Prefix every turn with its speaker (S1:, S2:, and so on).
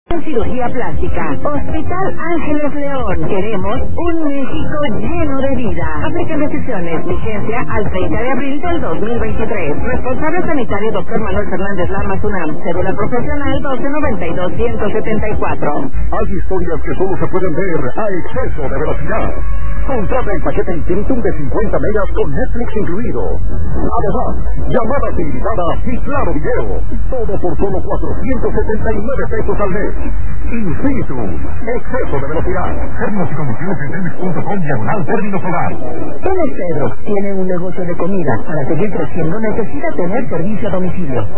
S1: En cirugía plástica, Hospital Ángeles León. Queremos un México lleno de vida. Aplica restricciones. Vigencia al 30 de abril del 2023. Responsable sanitario Dr. Manuel Fernández Lamas UNAM. Cédula profesional 1292-174.
S2: Hay historias que solo se pueden ver a exceso de velocidad. Contrata el paquete Infinitum de 50 megas con Netflix incluido. Además, llamadas ilimitadas y claro video. Todo por solo 479 pesos al mes. Infinitum, exceso de velocidad. Términos y condiciones en Telmex.com/término solar.
S1: ¿Quién es Pedro? Tiene un negocio de comida. Para seguir creciendo necesita tener servicio a domicilio.